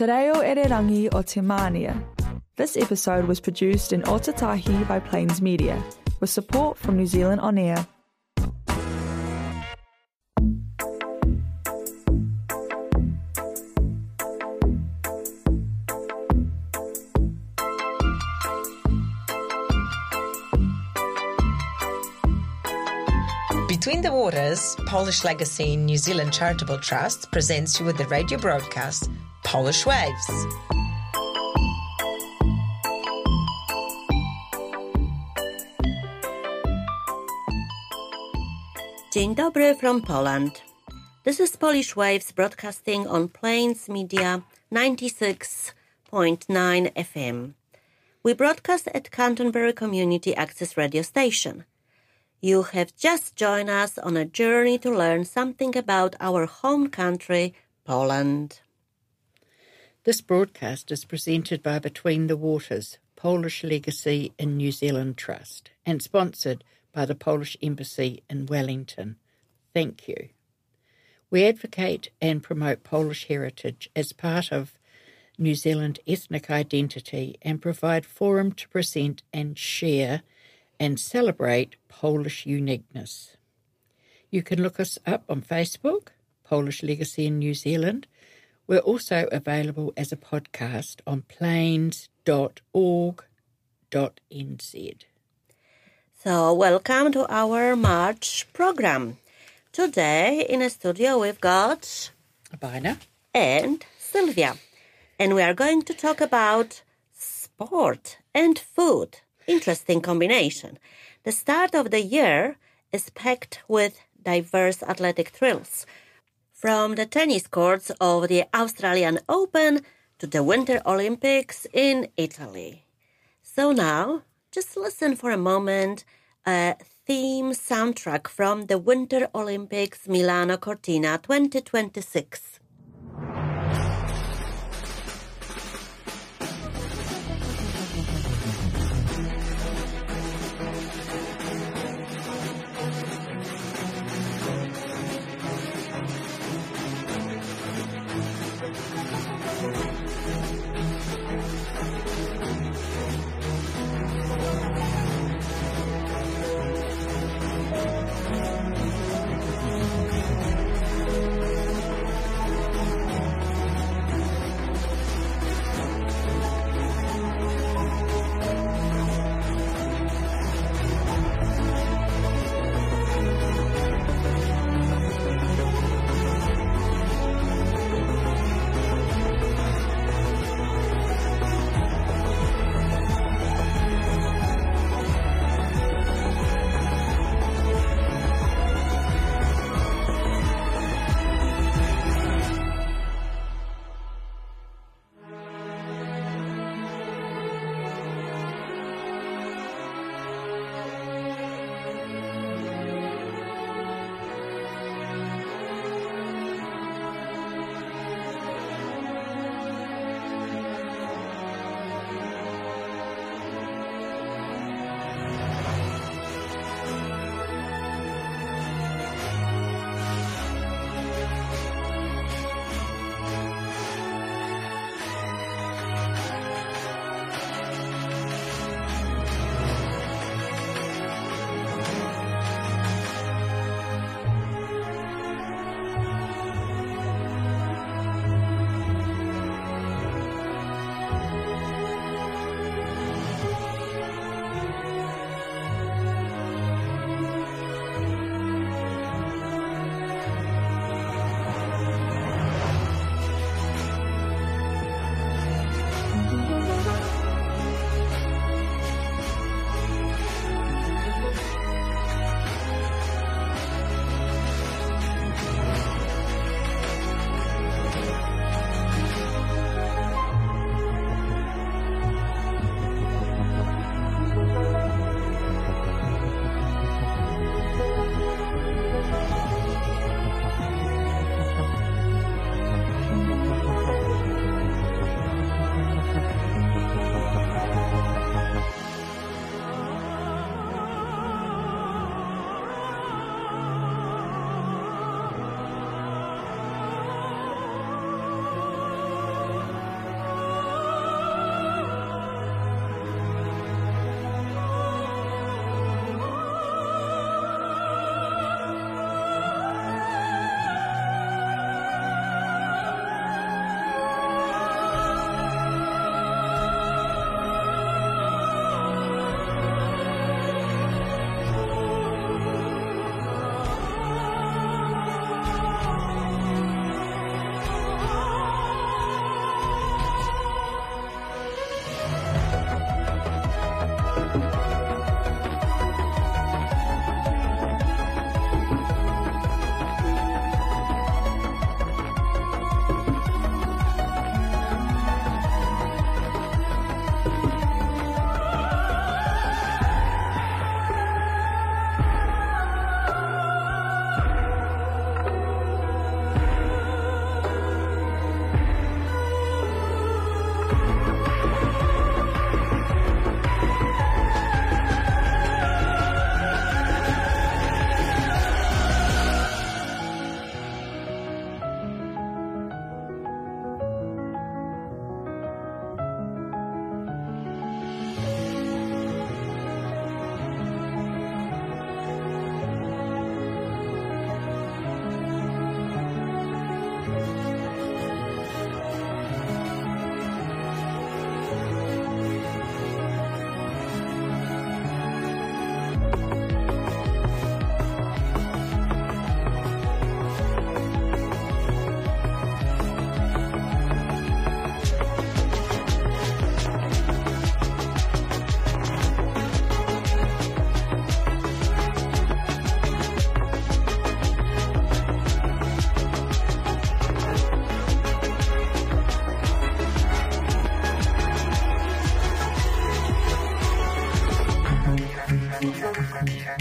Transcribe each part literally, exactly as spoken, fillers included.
Te reo Ererangi o Te Mānia. This episode was produced in Otatahi by Plains Media, with support from New Zealand On Air. Between the Waters, Polish Legacy New Zealand Charitable Trust presents you with the radio broadcast Polish Waves. Dzień dobry from Poland. This is Polish Waves broadcasting on Plains Media ninety-six point nine F M. We broadcast at Canterbury Community Access Radio Station. You have just joined us on a journey to learn something about our home country, Poland. This broadcast is presented by Between the Waters, Polish Legacy in New Zealand Trust, and sponsored by the Polish Embassy in Wellington. Thank you. We advocate and promote Polish heritage as part of New Zealand ethnic identity and provide forum to present and share and celebrate Polish uniqueness. You can look us up on Facebook, Polish Legacy in New Zealand. We're also available as a podcast on plains dot org dot n z. So, welcome to our March program. Today in the studio we've got Abina and Sylvia, and we are going to talk about sport and food. Interesting combination. The start of the year is packed with diverse athletic thrills, from the tennis courts of the Australian Open to the Winter Olympics in Italy. So now, just listen for a moment, a theme soundtrack from the Winter Olympics Milano Cortina twenty twenty-six.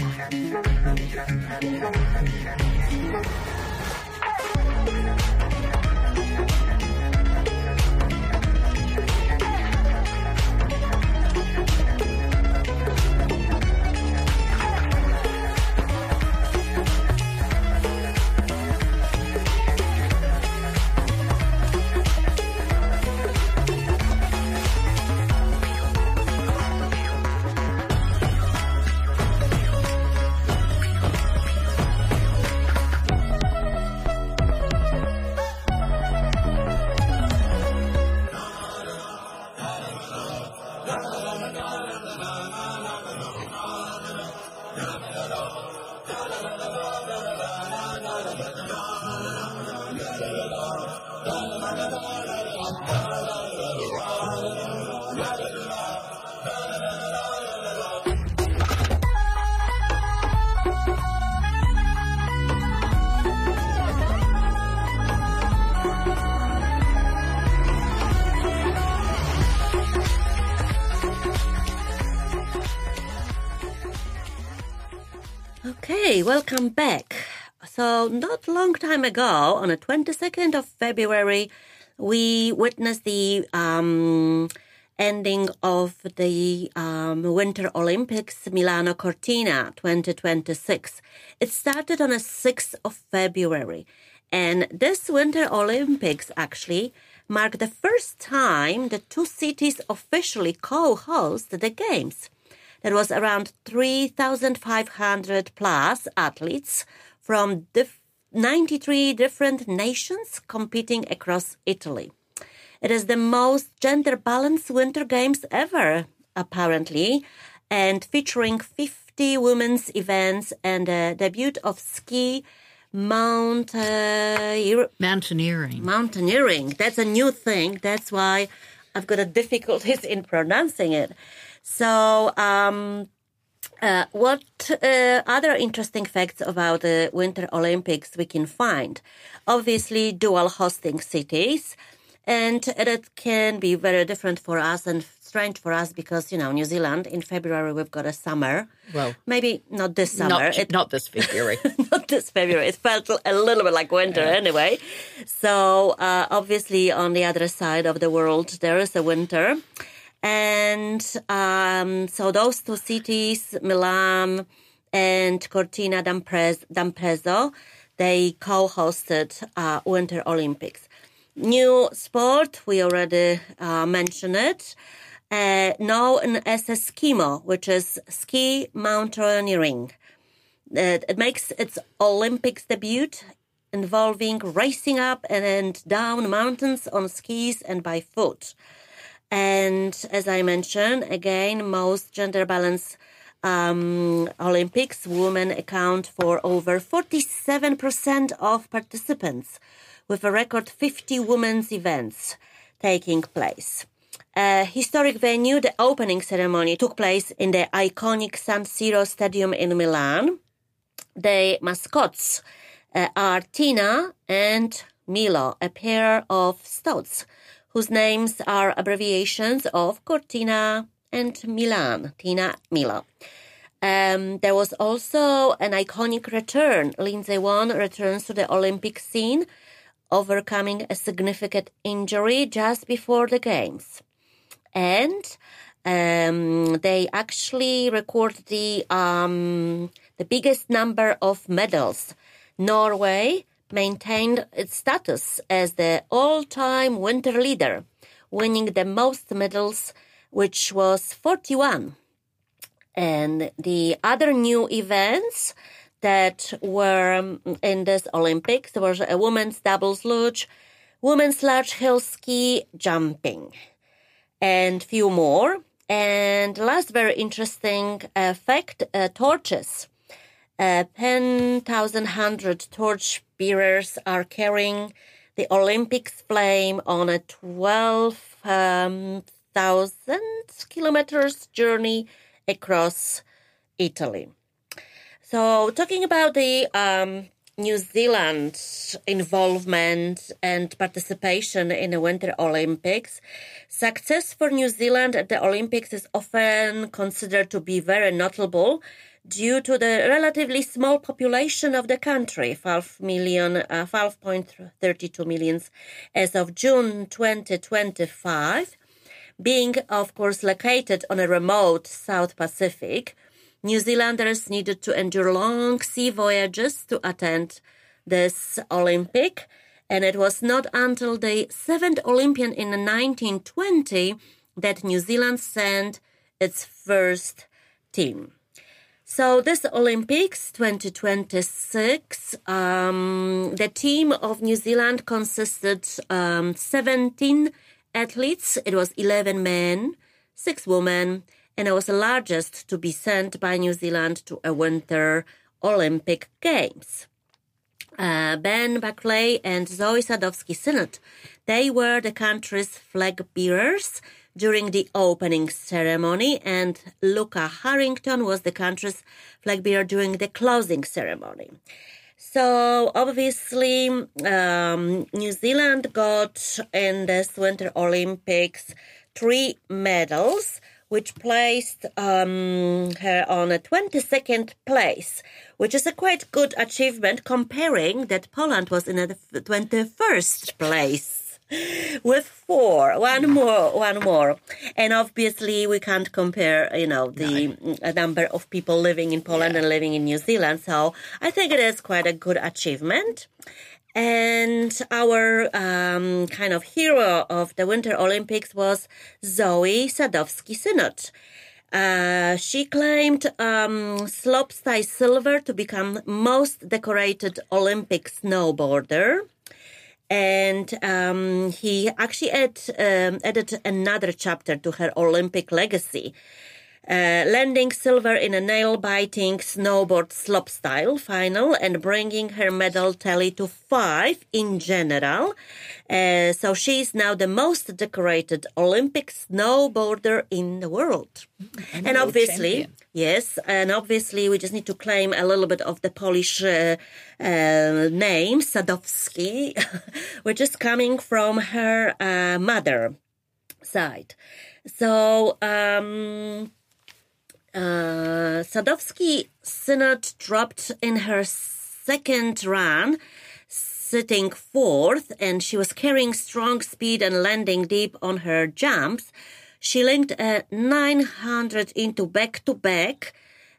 Okay, welcome back. So not long time ago, on the twenty-second of February, we witnessed the um, ending of the um, Winter Olympics Milano Cortina twenty twenty-six. It started on the sixth of February. And this Winter Olympics actually marked the first time the two cities officially co-host the Games. There was around three thousand five hundred plus athletes from dif- ninety-three different nations competing across Italy. It is the most gender-balanced Winter Games ever, apparently, and featuring fifty women's events and a debut of ski mount, uh, Mountaineering. Mountaineering. That's a new thing. That's why I've got a difficulties in pronouncing it. So, um, uh, what uh, other interesting facts about the Winter Olympics we can find? Obviously, dual hosting cities, and it can be very different for us and strange for us because, you know, New Zealand, in February, we've got a summer. Well, maybe not this summer. Not, it, not this February. not this February. It felt a little bit like winter yeah. anyway. So, uh, obviously, on the other side of the world, there is a winter. And um, so those two cities, Milan and Cortina d'Ampezzo, they co-hosted uh, Winter Olympics. New sport, we already uh, mentioned it, uh, known as a skimo, which is ski mountaineering. Uh, it makes its Olympics debut involving racing up and down mountains on skis and by foot. And as I mentioned, again, most gender-balanced um, Olympics, women account for over forty-seven percent of participants, with a record fifty women's events taking place. A historic venue, the opening ceremony took place in the iconic San Siro Stadium in Milan. The mascots uh, are Tina and Milo, a pair of stoats, whose names are abbreviations of Cortina and Milan, Tina, Milo. Um, there was also an iconic return. Lindsay Vonn returns to the Olympic scene, overcoming a significant injury just before the Games. And um, they actually recorded the, um, the biggest number of medals. Norway maintained its status as the all-time winter leader, winning the most medals, which was forty-one. And the other new events that were in this Olympics, there was a women's doubles luge, women's large hill ski jumping, and few more. And last very interesting uh, fact, uh, torches. Uh, ten thousand one hundred torch bearers are carrying the Olympics flame on a twelve thousand kilometers journey across Italy. So talking about the um, New Zealand involvement and participation in the Winter Olympics, success for New Zealand at the Olympics is often considered to be very notable due to the relatively small population of the country, five million, uh, five point three two million as of June twenty twenty-five, being, of course, located on a remote South Pacific. New Zealanders needed to endure long sea voyages to attend this Olympic, and it was not until the seventh Olympian in nineteen twenty that New Zealand sent its first team. So this Olympics twenty twenty-six, um, the team of New Zealand consisted um, seventeen athletes. It was eleven men, six women, and it was the largest to be sent by New Zealand to a Winter Olympic Games. Uh, Ben Buckley and Zoe Sadowski-Synnott, they were the country's flag bearers during the opening ceremony, and Luca Harrington was the country's flag bearer during the closing ceremony. So obviously, um, New Zealand got in this Winter Olympics three medals, which placed um, her on a twenty-second place, which is a quite good achievement comparing that Poland was in the twenty-first place with four, one more, one more. And obviously we can't compare, you know, the no. number of people living in Poland yeah. and living in New Zealand. So I think it is quite a good achievement. And our um, kind of hero of the Winter Olympics was Zoe Sadowski-Synnott. Uh, she claimed um, slopestyle silver to become most decorated Olympic snowboarder. And um, he actually add, um, added another chapter to her Olympic legacy. Uh, landing silver in a nail-biting snowboard slopestyle final and bringing her medal tally to five in general. Uh, so she is now the most decorated Olympic snowboarder in the world. And, and obviously, champion. yes, and obviously we just need to claim a little bit of the Polish uh, uh, name, Sadowski, which is coming from her uh, mother side. So, um... Uh, Sadowski-Synnott dropped in her second run, sitting fourth, and she was carrying strong speed and landing deep on her jumps. She linked a nine hundred into back-to-back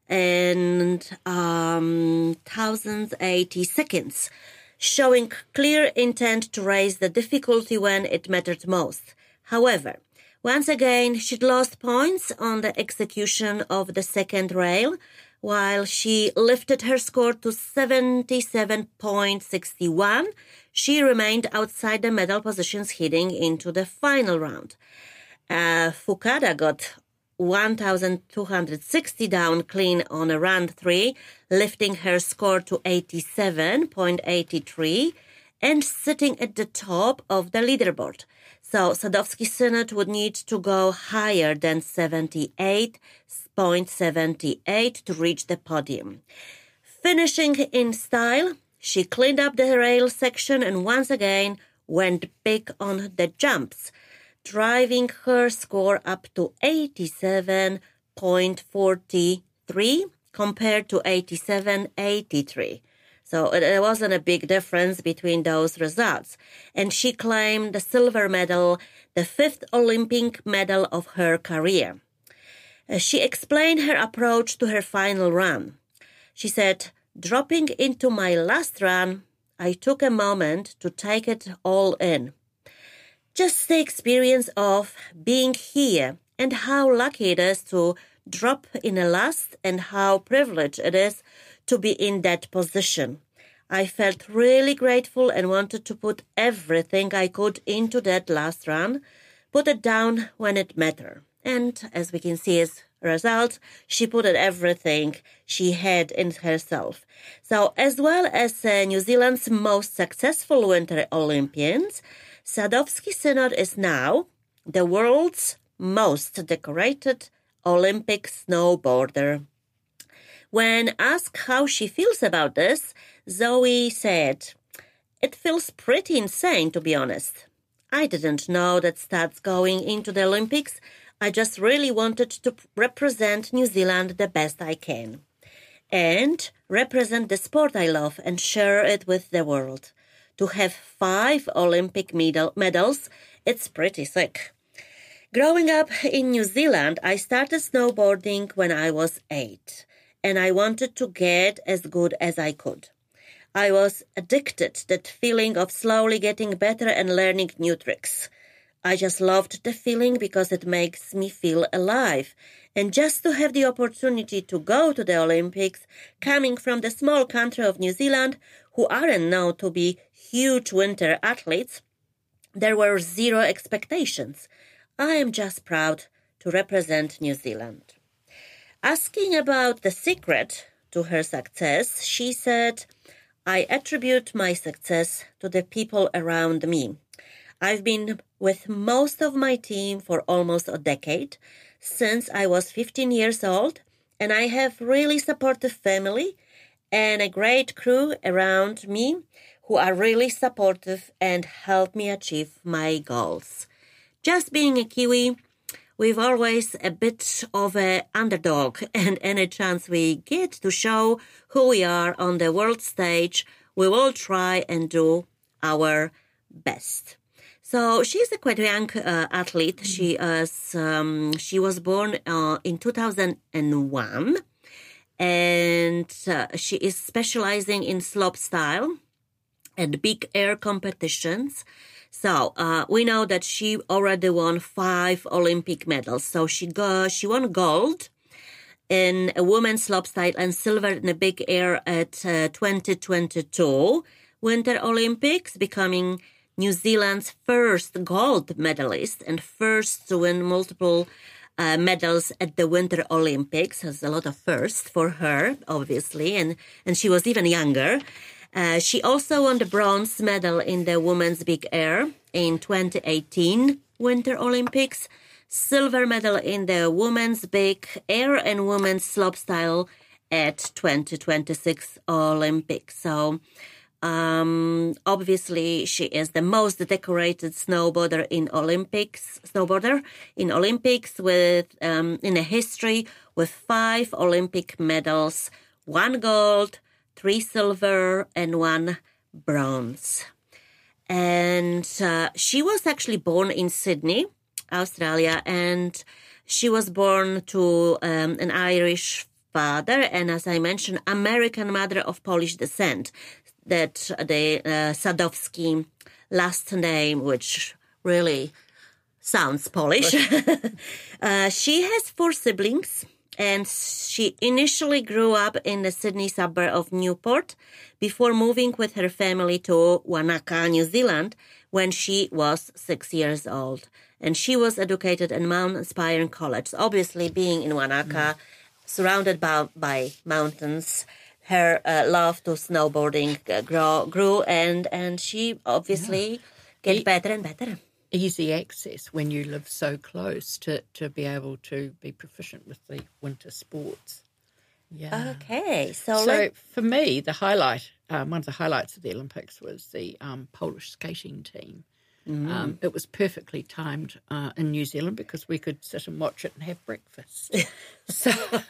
and um, one thousand eighty seconds, showing clear intent to raise the difficulty when it mattered most. However, once again, she'd lost points on the execution of the second rail, while she lifted her score to seventy-seven point six one. She remained outside the medal positions heading into the final round. Uh, Fukada got one thousand two hundred sixty down clean on a run three, lifting her score to eighty-seven point eight three and sitting at the top of the leaderboard. So Sadowski-Synnott would need to go higher than seventy-eight point seven eight to reach the podium. Finishing in style, she cleaned up the rail section and once again went big on the jumps, driving her score up to eighty-seven point four three compared to eighty-seven point eight three. So there wasn't a big difference between those results. And she claimed the silver medal, the fifth Olympic medal of her career. She explained her approach to her final run. She said, "Dropping into my last run, I took a moment to take it all in. Just the experience of being here and how lucky it is to drop in a last and how privileged it is to be in that position. I felt really grateful and wanted to put everything I could into that last run, put it down when it mattered." And as we can see as a result, she put it everything she had in herself. So as well as uh, New Zealand's most successful Winter Olympians, Sadowski-Synnott is now the world's most decorated Olympic snowboarder. When asked how she feels about this, Zoe said, "It feels pretty insane, to be honest. I didn't know that starts going into the Olympics. I just really wanted to represent New Zealand the best I can." and represent the sport I love and share it with the world. To have five Olympic medal- medals, it's pretty sick. Growing up in New Zealand, I started snowboarding when I was eight, and I wanted to get as good as I could. I was addicted to that feeling of slowly getting better and learning new tricks. I just loved the feeling because it makes me feel alive. And just to have the opportunity to go to the Olympics, coming from the small country of New Zealand, who aren't known to be huge winter athletes, there were zero expectations. I am just proud to represent New Zealand. Asking about the secret to her success, she said, I attribute my success to the people around me. I've been with most of my team for almost a decade, since I was fifteen years old, and I have really supportive family and a great crew around me who are really supportive and help me achieve my goals. Just being a Kiwi, we've always a bit of an underdog, and any chance we get to show who we are on the world stage, we will try and do our best. So she's a quite young uh, athlete. Mm-hmm. She is, um, she was born uh, in two thousand one, and uh, she is specializing in slopestyle and big air competitions. So uh, we know that she already won five Olympic medals. So she go, she won gold in a women's slopestyle and silver in a big air at uh, twenty twenty-two Winter Olympics, becoming New Zealand's first gold medalist and first to win multiple uh, medals at the Winter Olympics. There's a lot of firsts for her, obviously, and, and she was even younger. Uh, she also won the bronze medal in the women's big air in twenty eighteen Winter Olympics, silver medal in the women's big air and women's slopestyle at twenty twenty-six Olympics. So, um, obviously, she is the most decorated snowboarder in Olympics. Snowboarder in Olympics with um, in a history with five Olympic medals, one gold, three silver, and one bronze. And uh, she was actually born in Sydney, Australia, and she was born to um, an Irish father and, as I mentioned, American mother of Polish descent. That the uh, Sadowski last name, which really sounds Polish. uh, she has four siblings, and she initially grew up in the Sydney suburb of Newport before moving with her family to Wanaka, New Zealand, when she was six years old. And she was educated at Mount Inspiring College. Obviously, being in Wanaka, mm. surrounded by, by mountains, her uh, love to snowboarding uh, grow, grew, and, and she obviously yeah. get e- better and better. Easy access when you live so close to, to be able to be proficient with the winter sports. Yeah. Okay. So, so let... for me, the highlight, um, one of the highlights of the Olympics was the um, Polish skating team. Mm. Um, it was perfectly timed uh, in New Zealand because we could sit and watch it and have breakfast. so,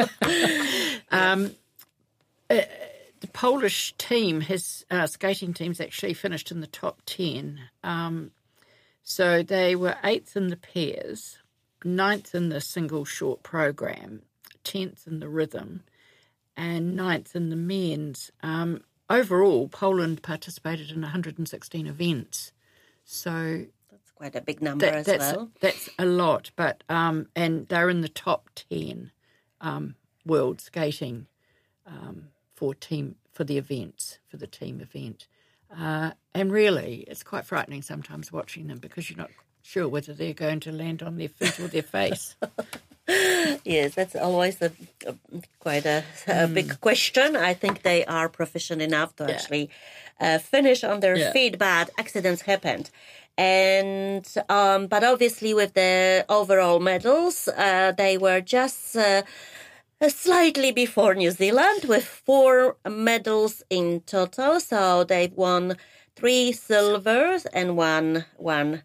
um, uh, the Polish team, his uh, skating team's actually finished in the top ten. Um, so they were eighth in the pairs, ninth in the single short program, tenth in the rhythm, and ninth in the men's. Um, overall, Poland participated in one hundred sixteen events. So that's quite a big number that, as that's, well. That's a lot, but um, and they're in the top ten um, world skating um, for team for the events for the team event. Uh, and really, it's quite frightening sometimes watching them because you're not sure whether they're going to land on their feet or their face. Yes, that's always a, a quite a, a mm. big question. I think they are proficient enough to yeah. actually uh, finish on their yeah. feet, but accidents happened. And um, but obviously with the overall medals, uh, they were just uh, slightly before New Zealand with four medals in total. So they've won three silvers and one one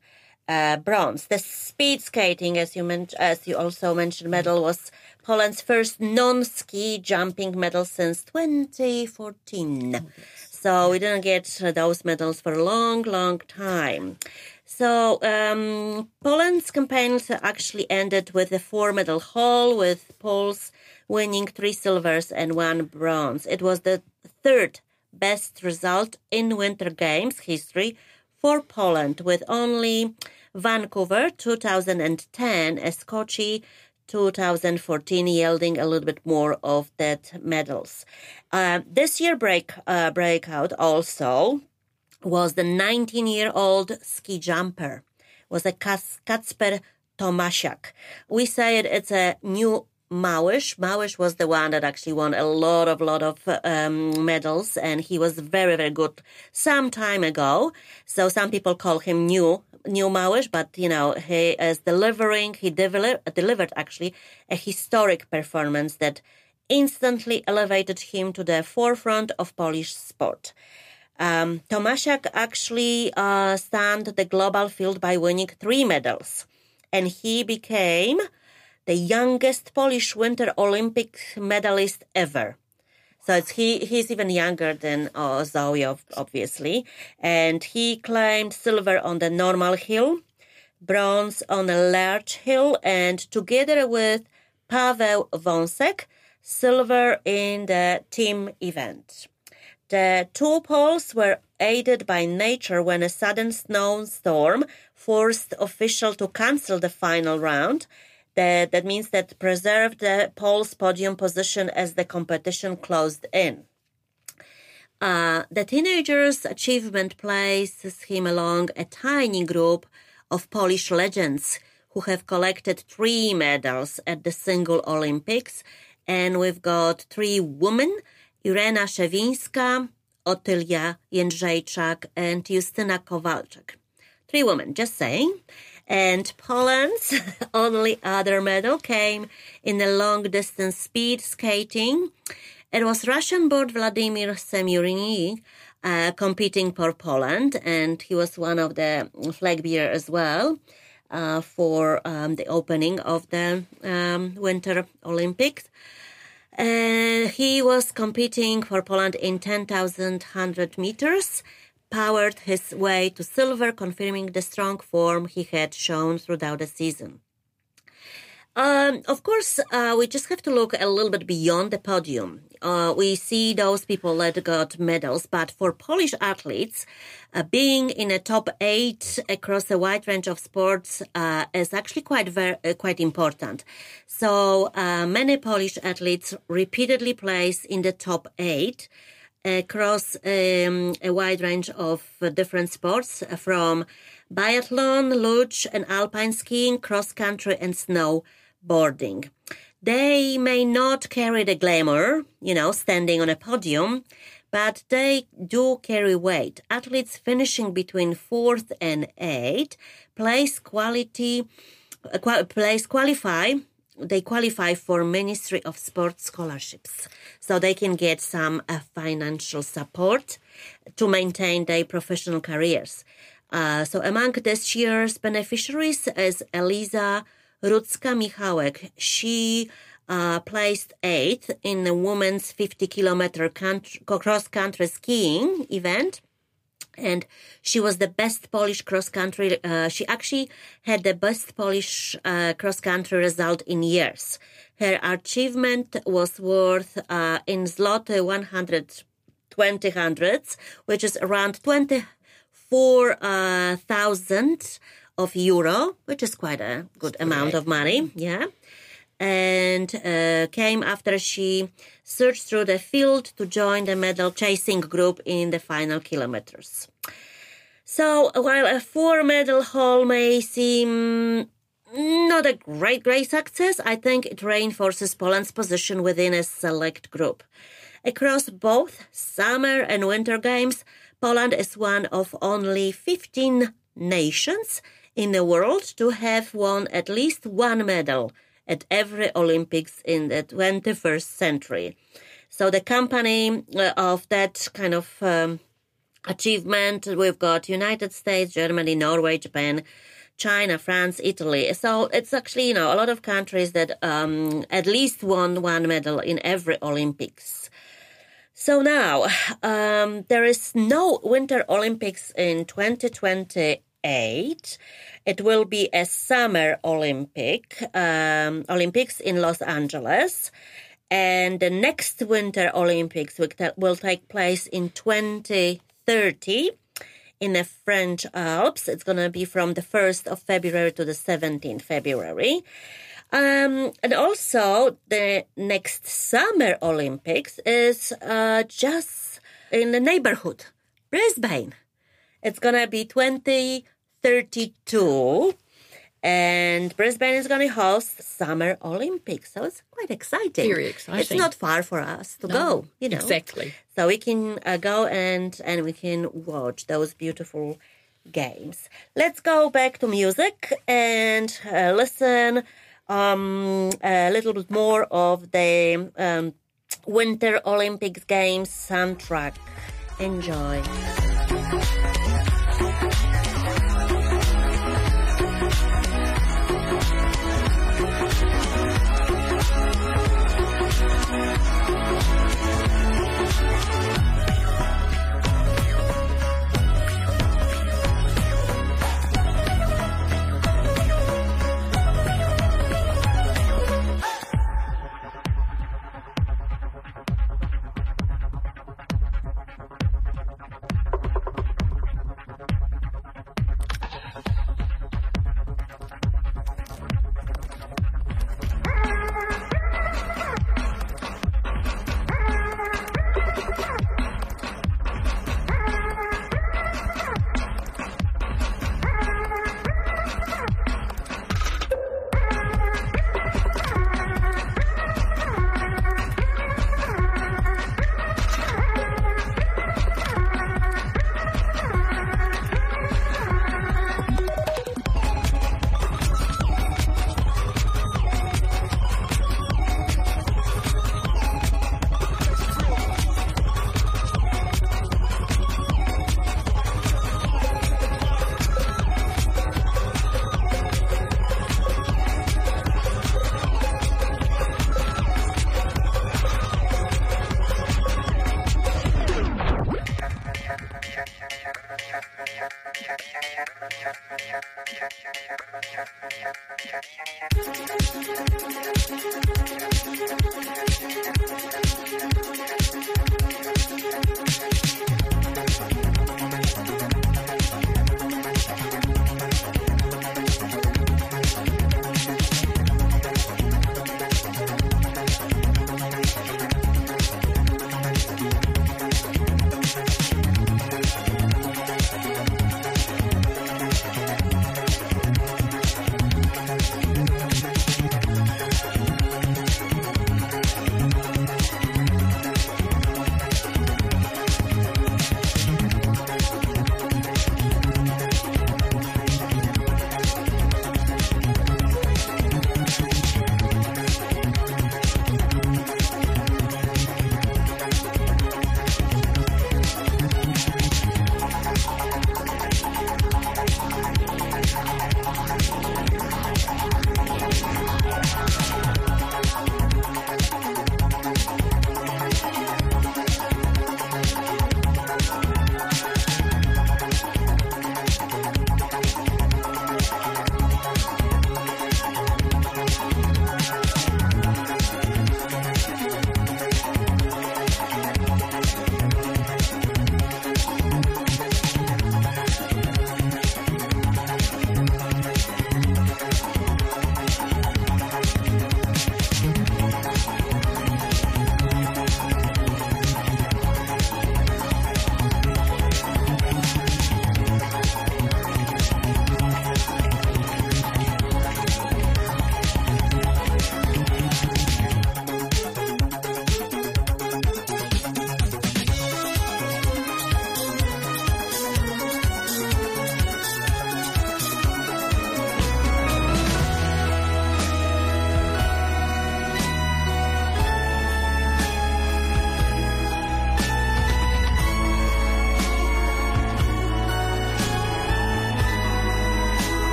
uh, bronze. The speed skating, as you men- as you also mentioned, medal was Poland's first non-ski jumping medal since twenty fourteen. Oh, so we didn't get uh, those medals for a long, long time. So um, Poland's campaigns actually ended with a four-medal haul, with Poles winning three silvers and one bronze. It was the third best result in Winter Games history for Poland, with only Vancouver two thousand ten and Sochi two thousand fourteen yielding a little bit more of that medals. Uh, this year break uh, breakout also was the nineteen-year-old ski jumper, was a Kacper Tomasiak. We say it, it's a new Małysz. Małysz was the one that actually won a lot of, lot of um, medals, and he was very, very good some time ago. So some people call him new, new Małysz, but, you know, he is delivering, he delivered, delivered actually a historic performance that instantly elevated him to the forefront of Polish sport. Um, Tomasiak actually uh, stunned the global field by winning three medals, and he became the youngest Polish Winter Olympic medalist ever. So it's, he he's even younger than uh, Zoe, obviously, and he claimed silver on the normal hill, bronze on a large hill, and together with Paweł Wąsek, silver in the team event. The two Poles were aided by nature when a sudden snowstorm forced officials to cancel the final round. That, that means that preserved the Poles' podium position as the competition closed in. Uh, the teenager's achievement places him along a tiny group of Polish legends who have collected three medals at the single Olympics. And we've got three women, Irena Szewińska, Otylia Jędrzejczak, and Justyna Kowalczyk. Three women, just saying. And Poland's only other medal came in the long-distance speed skating. It was Russian-born Vladimir Semyurny uh, competing for Poland, and he was one of the flag bearers as well uh, for um, the opening of the um, Winter Olympics. Uh, he was competing for Poland in ten thousand one hundred meters, powered his way to silver, confirming the strong form he had shown throughout the season. Um, of course, uh, we just have to look a little bit beyond the podium. Uh, we see those people that got medals, but for Polish athletes, uh, being in a top eight across a wide range of sports uh, is actually quite very, uh, quite important. So uh, many Polish athletes repeatedly place in the top eight across um, a wide range of uh, different sports, uh, from biathlon, luge and alpine skiing, cross-country and snowboarding. They may not carry the glamour, you know, standing on a podium, but they do carry weight. Athletes finishing between fourth and eighth place quality, uh, qual- place qualify They qualify for Ministry of Sport scholarships, so they can get some uh, financial support to maintain their professional careers. Uh, so among this year's beneficiaries is Eliza Rudzka-Michałek. She uh, placed eighth in the women's fifty kilometer country, cross-country skiing event. And she was the best Polish cross-country. Uh, she actually had the best Polish uh, cross-country result in years. Her achievement was worth uh, in zloty one hundred twenty hundreds, which is around twenty-four thousand uh, of euro, which is quite a good That's amount correct. Of money. Yeah. And uh, came after she searched through the field to join the medal chasing group in the final kilometers. So while a four-medal haul may seem not a great, great success, I think it reinforces Poland's position within a select group. Across both summer and winter games, Poland is one of only fifteen nations in the world to have won at least one medal at every Olympics in the twenty-first century. So the company of that kind of um, achievement, we've got United States, Germany, Norway, Japan, China, France, Italy. So it's actually, you know, a lot of countries that um, at least won one medal in every Olympics. So now, um, there is no Winter Olympics in twenty twenty-eight. It will be a Summer Olympic, um, Olympics in Los Angeles. And the next Winter Olympics will take place in twenty thirty in the French Alps. It's going to be from the first of February to the seventeenth of February. Um, and also, the next Summer Olympics is uh, just in the neighborhood, Brisbane. It's going to be twenty thirty-two, and Brisbane is going to host Summer Olympics. So it's quite exciting. Very exciting. It's not far for us to No, go, you know. Exactly. So we can uh, go and, and we can watch those beautiful games. Let's go back to music and uh, listen um, a little bit more of the um, Winter Olympics Games soundtrack. Enjoy.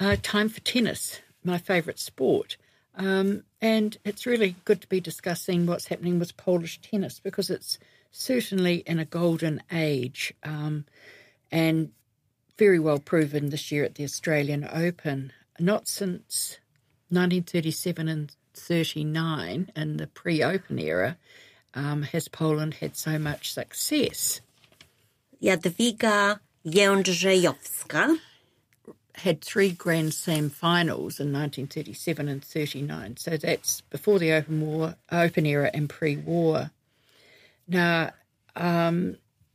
uh, time for tennis, my favourite sport. Um, and it's really good to be discussing what's happening with Polish tennis because it's certainly in a golden age um, and very well proven this year at the Australian Open. Not since nineteen thirty-seven and thirty-nine in the pre-Open era um, has Poland had so much success. Jadwiga Jędrzejowska had three Grand Slam finals in nineteen thirty-seven and thirty-nine, so that's before the Open War, Open era and pre-war. Now, um,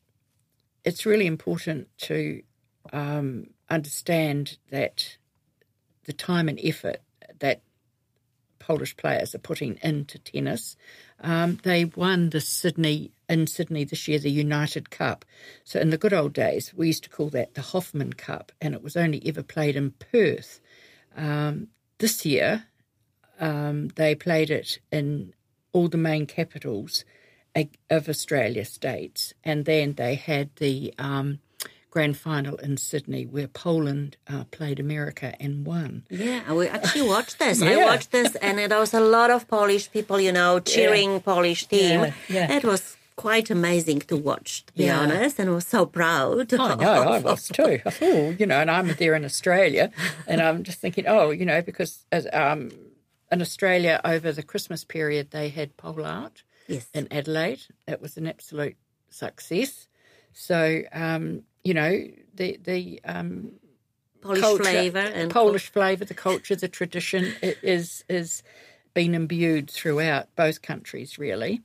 it's really important to um, understand that the time and effort that Polish players are putting into tennis. Um, they won the Sydney in Sydney this year, the United Cup. So in the good old days, we used to call that the Hoffman Cup, and it was only ever played in Perth. Um, this year, um, they played it in all the main capitals of Australia states, and then they had the um, grand final in Sydney where Poland uh, played America and won. Yeah, we actually watched this. Yeah. I watched this, and there was a lot of Polish people, you know, cheering Yeah. Polish team. Yeah, yeah. It was quite amazing to watch, to be Yeah. honest, and I was so proud. I know, I was too. I thought, oh, you know, and I'm there in Australia, and I'm just thinking, oh, you know, because as, um, in Australia over the Christmas period they had pole art Yes. in Adelaide. It was an absolute success. So, um, you know, the the um, Polish culture, flavour and Polish flavour, the culture, the tradition it is is been imbued throughout both countries, really.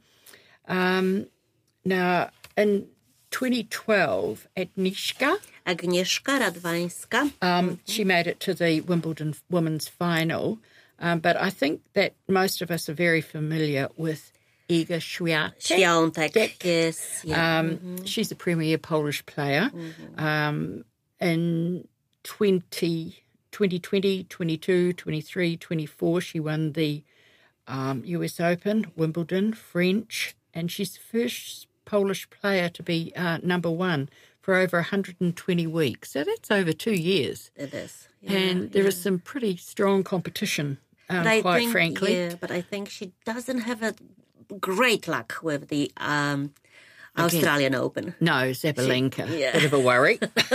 Um, now, in twenty twelve, Agnieszka, Agnieszka Radwańska. um, she made it to the Wimbledon women's final, um, but I think that most of us are very familiar with Iga Świątek. Świątek, yes. Yeah. Um, mm-hmm. She's a premier Polish player. Mm-hmm. Um, in twenty, twenty twenty, twenty-two, twenty-three, twenty-four, she won the um, U S Open, Wimbledon, French, and she's the first Polish player to be uh, number one for over one hundred twenty weeks. So that's over two years. It is. Yeah, and there yeah. is some pretty strong competition, um, But I quite think, frankly. Yeah, but I think she doesn't have a great luck with the um, Australian Open. No, Zabalenka, She- yeah. bit of a worry.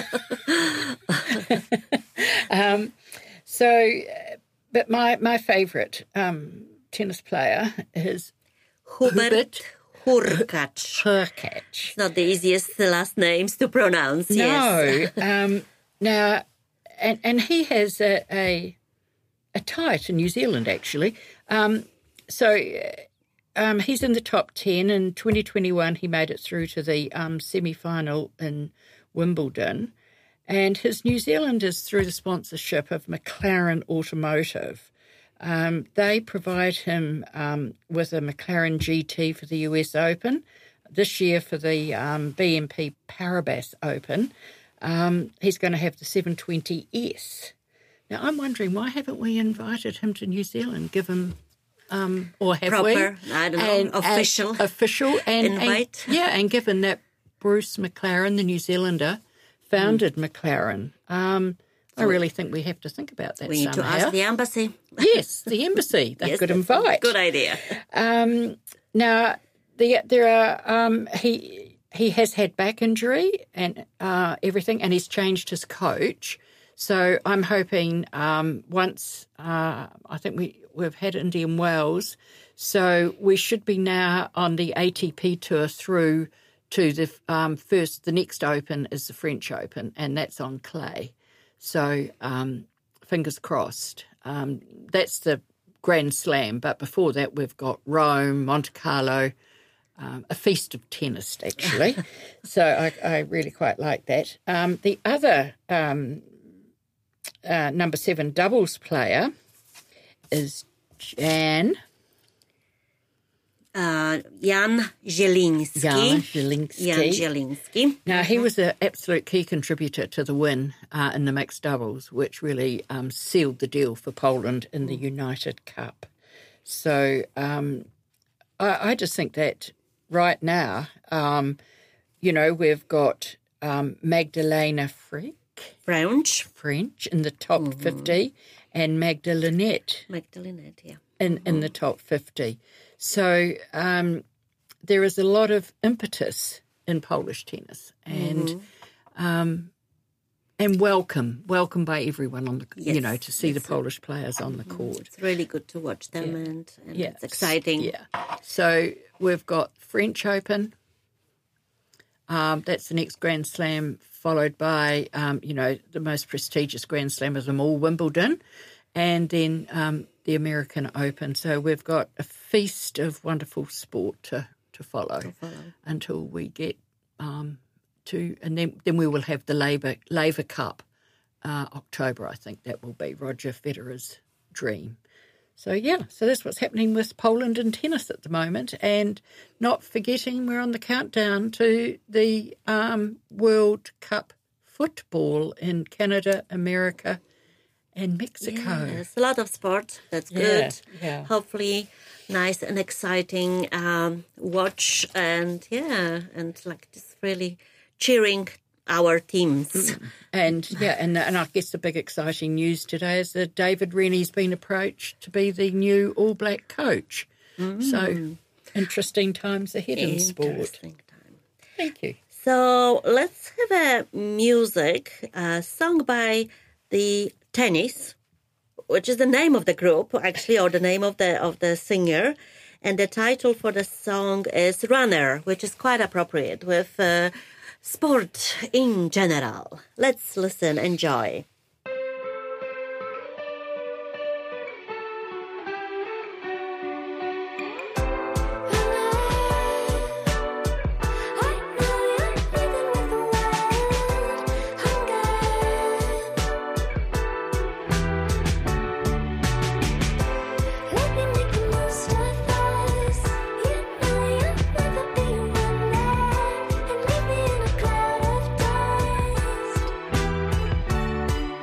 um, so, uh, but my, my favourite um, tennis player is Hubert Hurkacz. Hurkacz. It's not the easiest last names to pronounce. Yes. No. um, now, and, and he has a, a, a tie to New Zealand, actually. Um, so... Uh, Um, he's in the top ten. In twenty twenty-one, he made it through to the um, semi-final in Wimbledon. And his New Zealand is through the sponsorship of McLaren Automotive. Um, they provide him um, with a McLaren G T for the U S Open. This year for the um, B N P Paribas Open, um, he's going to have the seven twenty S. Now, I'm wondering, why haven't we invited him to New Zealand, give him... Um, or have Proper, we? I don't know, And- official and official, and, invite. and yeah, and given that Bruce McLaren, the New Zealander, founded mm. McLaren, um, I really think we have to think about that. We need somehow. to ask the embassy. Yes, the embassy. They Yes, could that's a invite. Good idea. Um, now, the, there are um, he he has had back injury and uh, everything, and he's changed his coach. So I'm hoping um, once uh, I think we we've had Indian Wells, so we should be now on the A T P tour through to the um, first. The next Open is the French Open, and that's on clay. So um, fingers crossed. Um, that's the Grand Slam, but before that we've got Rome, Monte Carlo. Um, a feast of tennis, actually. So I, I really quite like that. Um, the other um, uh, number seven doubles player is Jan. Uh, Jan Zieliński. Jan Zieliński. Jan Zieliński. Now, he was an absolute key contributor to the win uh, in the mixed doubles, which really um, sealed the deal for Poland in the United Cup. So um, I, I just think that right now, um, you know, we've got um, Magdalena Frey. French. French in the top mm-hmm. fifty, and Magda Linette. Magda Linette, yeah. In, mm-hmm. in the top fifty. So um, there is a lot of impetus in Polish tennis, and mm-hmm. um, and welcome, welcome by everyone on the, yes. you know, to see yes. the Polish players on mm-hmm. the court. It's really good to watch them, yeah. and, and yeah. it's exciting. Yeah. So we've got French Open. Um, that's the next Grand Slam, followed by, um, you know, the most prestigious Grand Slam of them all, Wimbledon, and then um, the American Open. So we've got a feast of wonderful sport to, to, follow, to follow until we get um, to, and then, then we will have the Labour, Labour Cup, uh, October, I think that will be Roger Federer's dream. So, yeah, so that's what's happening with Poland and tennis at the moment. And not forgetting we're on the countdown to the um, World Cup football in Canada, America and Mexico. Yes, a lot of sport. That's yeah, good. Yeah. Hopefully nice and exciting um, watch and, yeah, and like just really cheering our teams. Mm. And, yeah, and and I guess the big exciting news today is that David Rennie's been approached to be the new All Black coach. Mm. So, interesting times ahead in sport. Interesting time. Thank you. So, let's have a music uh, sung by the Tennis, which is the name of the group, actually, or the name of the of the singer. And the title for the song is Runner, which is quite appropriate with Uh, sport in general. Let's listen, enjoy. Leave me in a cloud of dust.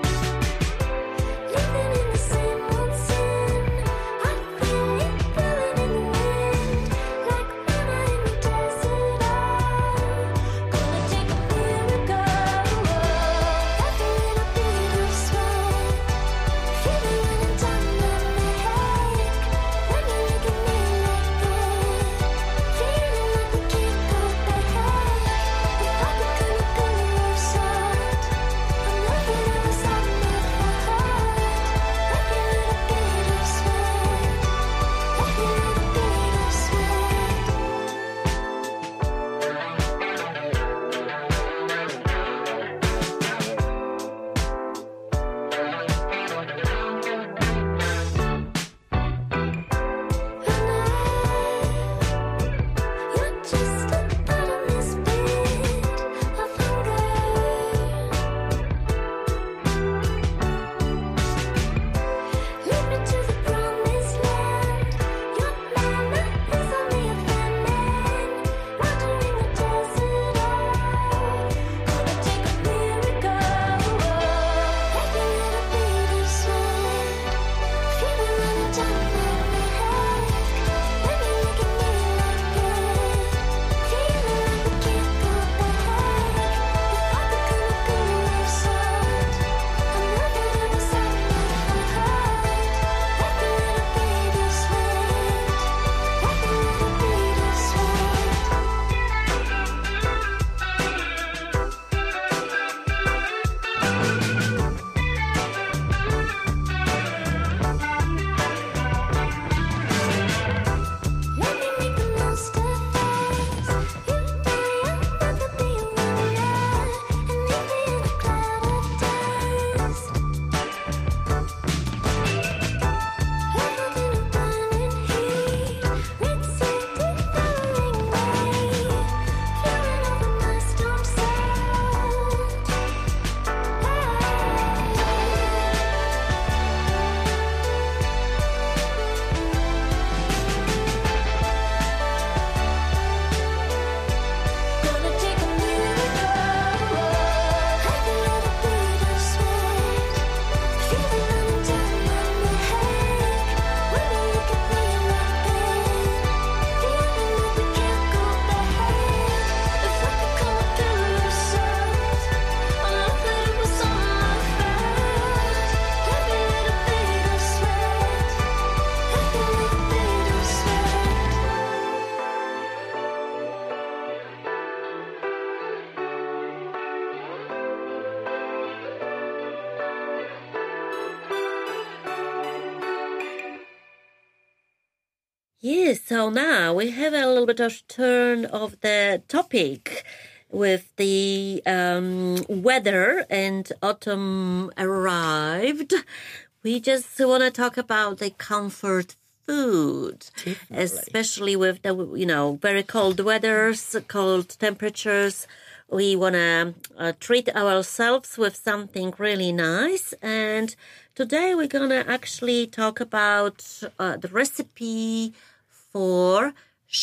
Yes, so now we have a little bit of turn of the topic with the um, weather, and autumn arrived. We just want to talk about the comfort food, Definitely. especially with the, you know, very cold weathers, cold temperatures. We want to uh, treat ourselves with something really nice. And today we're going to actually talk about uh, the recipe for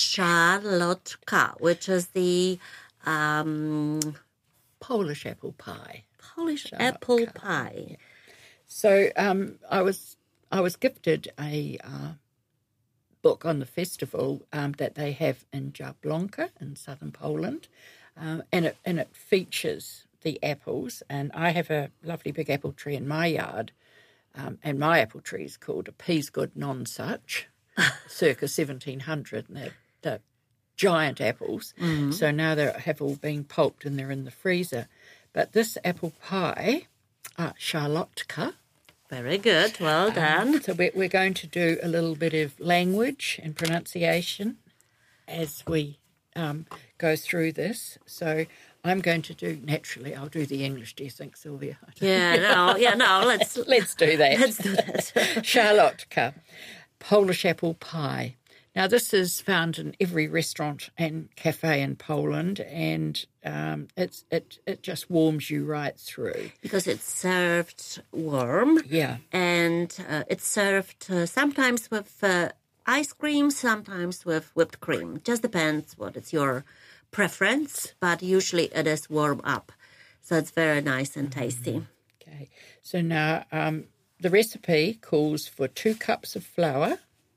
szalotka, which is the um, Polish apple pie. Polish Szalotka. apple pie. So um, I was I was gifted a uh, book on the festival um, that they have in Jablonka in southern Poland, um, and it and it features the apples. And I have a lovely big apple tree in my yard, um, and my apple tree is called a Peasgood Nonsuch, circa seventeen hundred, and they're, they're giant apples. Mm. So now they have all been pulped and they're in the freezer. But this apple pie, uh, szalotka. Very good. Well done. Um, so we're, we're going to do a little bit of language and pronunciation as we um, go through this. So I'm going to do, naturally, I'll do the English, do you think, Sylvia? Yeah, no, yeah, no, let's... let's do that. Let's do that. Szalotka, Polish apple pie. Now, this is found in every restaurant and cafe in Poland, and um, it's it it just warms you right through. Because it's served warm. Yeah. And uh, it's served uh, sometimes with uh, ice cream, sometimes with whipped cream. Just depends what is your preference, but usually it is warm up. So it's very nice and tasty. Mm-hmm. Okay. So now um, the recipe calls for two cups of flour,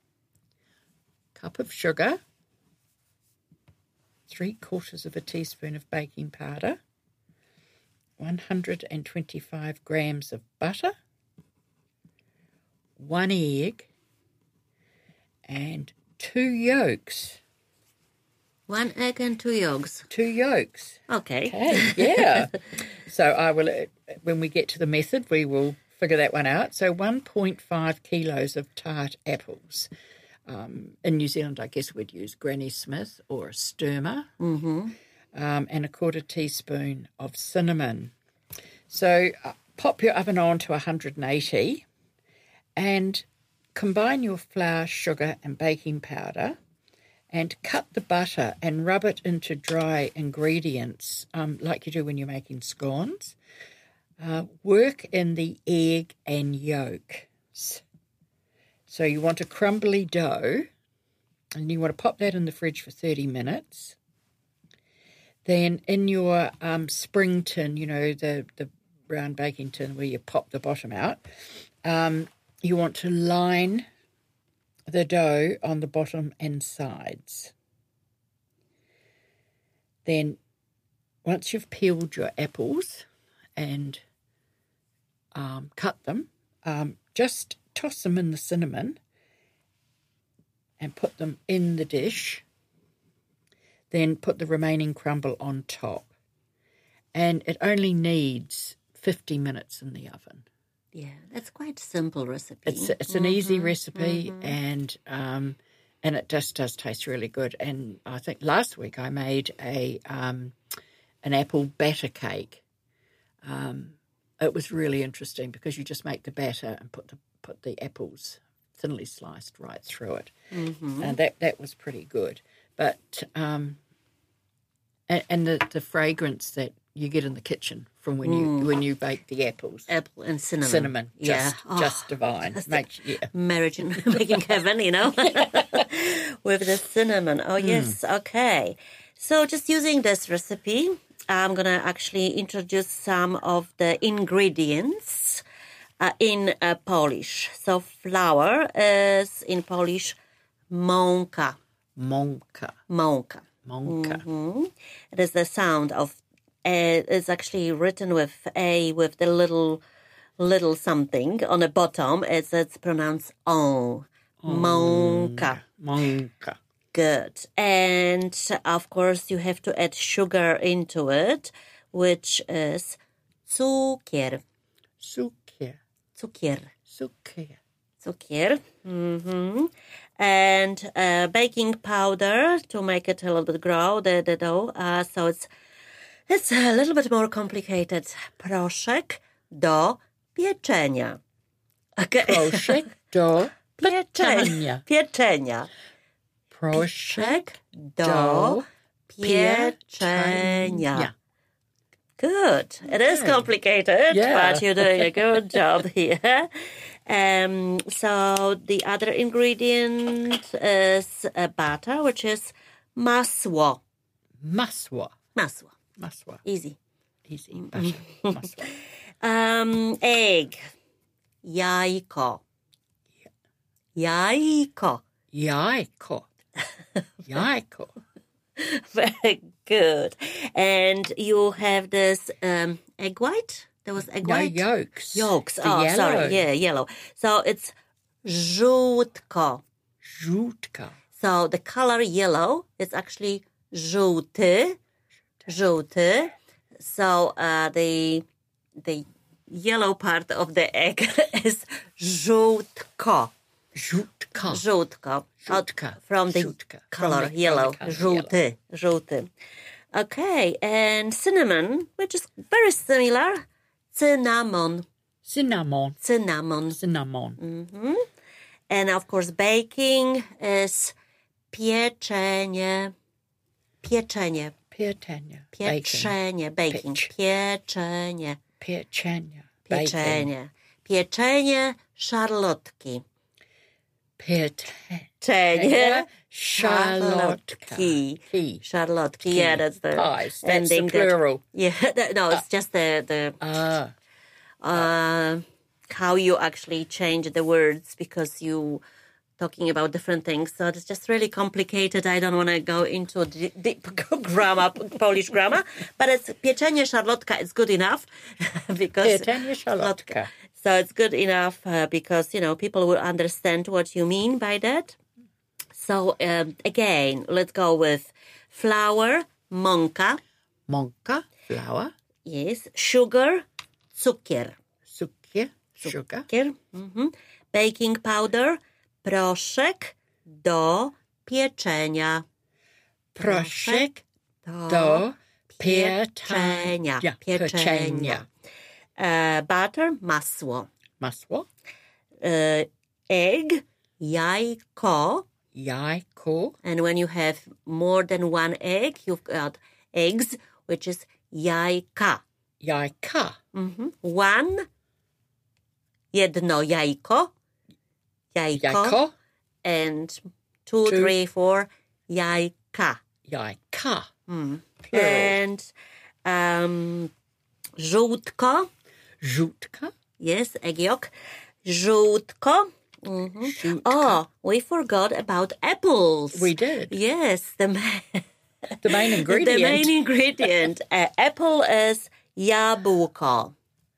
cup of sugar, three quarters of a teaspoon of baking powder, one hundred twenty-five grams of butter, one egg, and two yolks. One egg and two yolks. Two yolks. Okay. Okay, yeah. So I will, when we get to the method, we will figure that one out. So one point five kilos of tart apples. Um, in New Zealand, I guess we'd use Granny Smith or a Sturma, Mm-hmm. um, and a quarter teaspoon of cinnamon. So uh, pop your oven on to one hundred eighty and combine your flour, sugar and baking powder and cut the butter and rub it into dry ingredients um, like you do when you're making scones. Uh, work in the egg and yolks. So you want a crumbly dough, and you want to pop that in the fridge for thirty minutes. Then in your um, spring tin, you know, the, the brown baking tin where you pop the bottom out, um, you want to line the dough on the bottom and sides. Then once you've peeled your apples and um, cut them, um, just toss them in the cinnamon and put them in the dish. Then put the remaining crumble on top. And it only needs fifty minutes in the oven. Yeah, that's quite a simple recipe. It's it's an mm-hmm, easy recipe, mm-hmm. and um, and it just does taste really good. And I think last week I made a um, an apple batter cake. Um, it was really interesting because you just make the batter and put the put the apples thinly sliced right through it, mm-hmm. and that that was pretty good. But um, and, and the the fragrance that you get in the kitchen from when you mm. when you bake the apples, apple and cinnamon, cinnamon, yeah, just oh, just divine. Makes, yeah. Marriage and making heaven, you know, with the cinnamon. Oh yes, mm. Okay. So just using this recipe, I'm gonna actually introduce some of the ingredients. Uh, in uh, Polish. So flour is in Polish mąka. Mąka. Mąka. Mąka. Mm-hmm. It is the sound of, uh, it's actually written with A, with the little little something on the bottom. It's, it's pronounced on. Mąka. Mąka. Good. And of course you have to add sugar into it, which is cukier. Cukier. Cukier. Cukier. Cukier. Mm-hmm. And uh, baking powder to make it a little bit grow, the, the dough. Uh, so it's it's a little bit more complicated. Proszek do pieczenia. Okay. Proszek do pieczenia. Pieczenia. Proszek do pieczenia. Good. It is complicated, yeah. but you're doing a good job here. Um, so the other ingredient is a butter, which is masło. Masło. Masło. Masło. Easy. Easy. Butter. Masło. Um, egg. Jajko. Jajko. Jajko. Jajko. Very good. And you have this um, egg white. There was egg No, white. yolks. Yolks. The Oh, yellow. sorry. Yeah, yellow. So it's żółtko. Żółtka. So the color yellow is actually żółty. Żółty. So uh, the the yellow part of the egg is żółtko. Żółtka. Żółtko. Żółtka. From the Żółtka. color From the- yellow. from the colour Żółty. Żółty. Okay, and cinnamon, which is very similar. Cinnamon. Cinnamon. Cinnamon. Cinnamon. Mm-hmm. And of course, baking is pieczenie. Pieczenie. Pieczenie. Pieczenie. Baking. Piecz. Pieczenie. Pieczenie. Pieczenie. Pieczenie szarlotki. Pieczenie. Pieczenie Szarlotka. szarlotki. Key. Szarlotki. Yeah, that's the Pies. That's the ending. that- plural. Yeah, that- no, it's just the the Ah. uh, how you actually change the words because you talking about different things. So it's just really complicated. I don't want to go into deep, deep grammar, Polish grammar, but it's pieczenie szarlotka is good enough because Pieczenie szarlotka. so it's good enough uh, because, you know, people will understand what you mean by that. So um, again, let's go with flour, mąka, Mąka. Flour. yes, sugar, cukier. Cukier. Sugar. Cukier, mhm. Baking powder, proszek do pieczenia. Proszek Do, do pieczenia. pieczenia. Pieczenia. Uh, butter, masło. Masło. Uh, egg, jajko. Jajko. And when you have more than one egg, you've got eggs, which is jajka. Jajka. Mhm. One, jedno jajko. Jajko. Jajko. And two, Two. three, four, jajka. Jajka. Mm. Plural. And um, żółtko. Żółtka. Yes, egg yolk. Żółtko. Mhm. Żółtka. Oh, we forgot about apples. We did. Yes, the main, The main ingredient. the main ingredient. uh, apple is jabłko.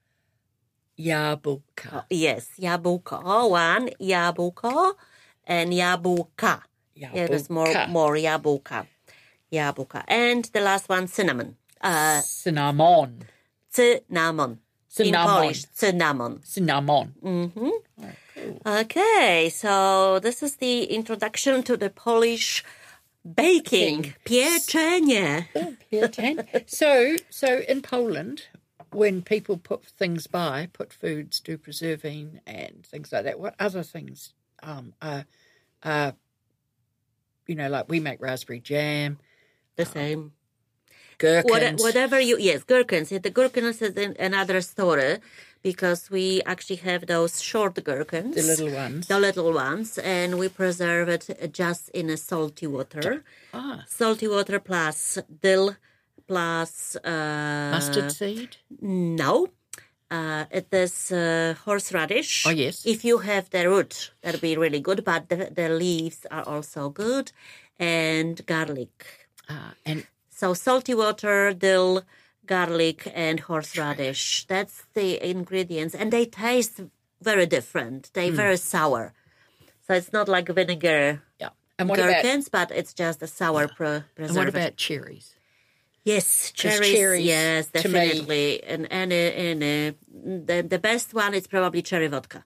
Jabłka. Yes, jabłko. One, jabłko, and jabłka. Yeah, there's more, Jabłka. more jabłka. Jabłka. And the last one, cinnamon. Uh, Cinnamon. cinnamon. In Cinnamon. Polish, cinnamon. Cinnamon. Mm-hmm. Okay, so this is the introduction to the Polish baking. Pieczenie. Pieczenie. So, so in Poland, when people put things by, put foods, do preserving and things like that, what other things um, are, are, you know, like we make raspberry jam, The same. gherkins. What, whatever you, yes, gherkins. The gherkins is an- another story because we actually have those short gherkins. The little ones. The little ones, and we preserve it just in a salty water. Ah, Salty water plus dill plus... Uh, mustard seed. No. Uh, it is uh, horseradish. Oh, yes. If you have the root, that'd be really good, but the, the leaves are also good. And garlic. Ah, and So salty water, dill, garlic, and horseradish. That's the ingredients. And they taste very different. They're Hmm. very sour. So it's not like vinegar yeah. And what about gherkins, but it's just a sour pro- and what preservative. about cherries? Yes, 'Cause cherries. cherries, yes, to me- definitely. And and uh, and uh, the the best one is probably cherry vodka.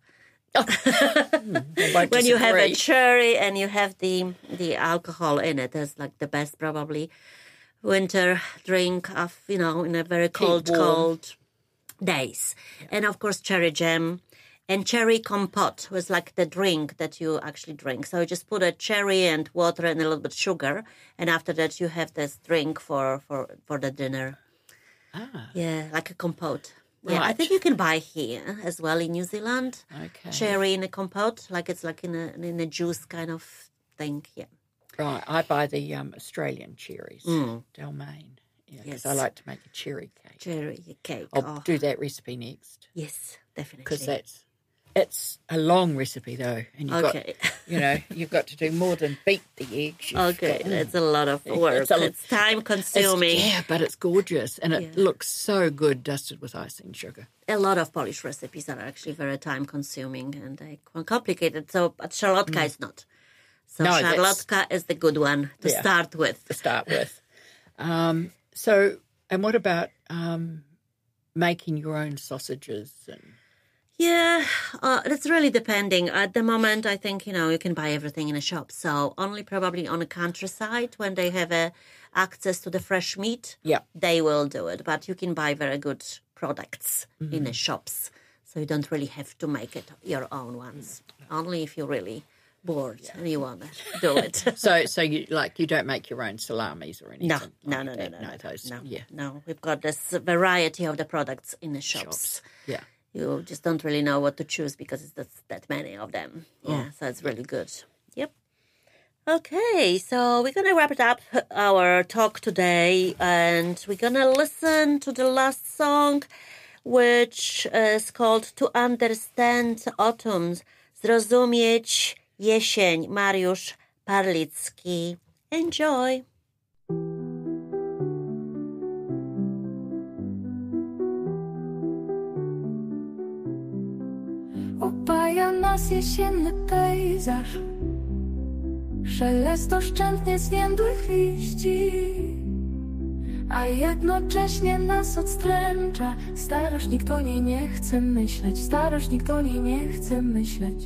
mm, when you have a cherry and you have the the alcohol in it, that's like the best probably winter drink of, you know, in a very cold, cold days. Yeah. And of course, cherry jam. And cherry compote was like the drink that you actually drink. So you just put a cherry and water and a little bit sugar. And after that, you have this drink for, for, for the dinner. Ah. Yeah, like a compote. Right. Yeah, I think you can buy here as well in New Zealand. Okay. Cherry in a compote, like it's like in a in a juice kind of thing. Yeah. Right. I buy the um, Australian cherries, mm. Dalmain. Yeah, because yes. I like to make a cherry cake. Cherry cake. I'll oh. do that recipe next. Yes, definitely. Because that's it's a long recipe though, and you've okay. got you know you've got to do more than beat the eggs. You've okay, got, it's a lot of work. It's, a, it's time consuming. It's, yeah, but it's gorgeous, and it yeah. looks so good dusted with icing sugar. A lot of Polish recipes are actually very time consuming and they complicated. So, but Charlotka mm. is not. So no, Charlotka is the good one to yeah, start with. To start with. um, so, and what about um, making your own sausages and? Yeah, uh, it's really depending. At the moment, I think, you know, you can buy everything in a shop. So only probably on the countryside when they have uh, access to the fresh meat, yeah. they will do it. But you can buy very good products mm-hmm. in the shops. So you don't really have to make it your own ones. Mm-hmm. Only if you're really bored yeah. and you want to do it. so so you like you don't make your own salamis or anything? No, like no, no, that. no, no, no, those, no, yeah. no. We've got this variety of the products in the shops. shops. Yeah. You just don't really know what to choose because it's that, that many of them. Oh. Yeah, so it's really good. Yep. Okay, so we're going to wrap it up, our talk today, and we're going to listen to the last song, which is called To Understand Autumn, Zrozumieć Jesień, Mariusz Parlicki. Enjoy! Opaja nas jesienny pejzaż, szelest oszczędnie zwiędłych liści, a jednocześnie nas odstręcza starość. Nikt o niej nie chce myśleć, starość nikt o niej nie chce myśleć.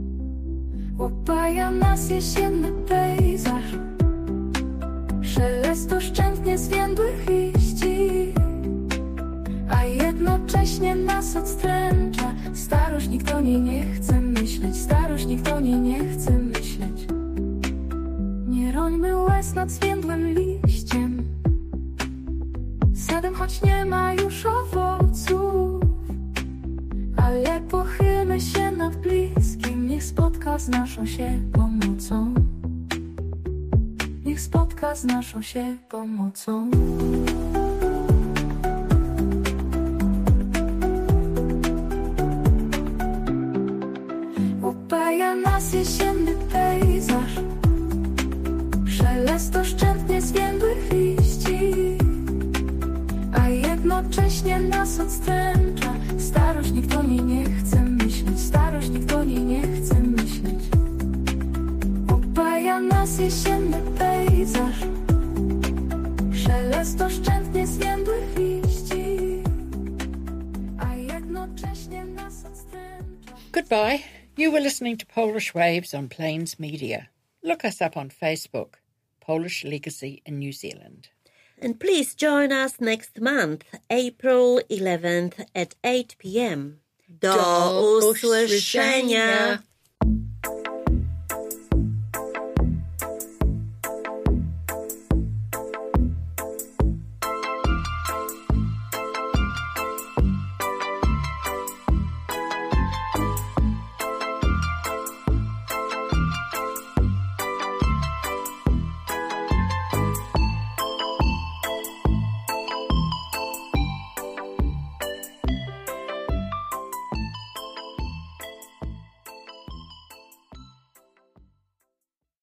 Opaja nas jesienny pejzaż, szelest oszczędnie zwiędłych liści, a jednocześnie nas odstręcza starość. Nikt o niej nie chce myśleć, starość nikt o niej nie chce myśleć. Nie rońmy łez nad zwiędłym liściem, sadem choć nie ma już owoców, ale pochylmy się nad bliskim. Niech spotka z naszą się pomocą, niech spotka z naszą się pomocą. Opaja nas jesienny pejzaż, szelest oszczędnie zwiędłych liści, a jednocześnie nas odstręcza starość. Nikt o niej nie chce myśleć, starość nikt o niej nie chce myśleć. Opaja nas jesienny pejzaż, szelest oszczędnie zwiędłych liści, a jednocześnie nas odstręcza. Goodbye. You were listening to Polish Waves on Plains Media. Look us up on Facebook, Polish Legacy in New Zealand. And please join us next month, April eleventh at eight p.m. Do usłyszenia!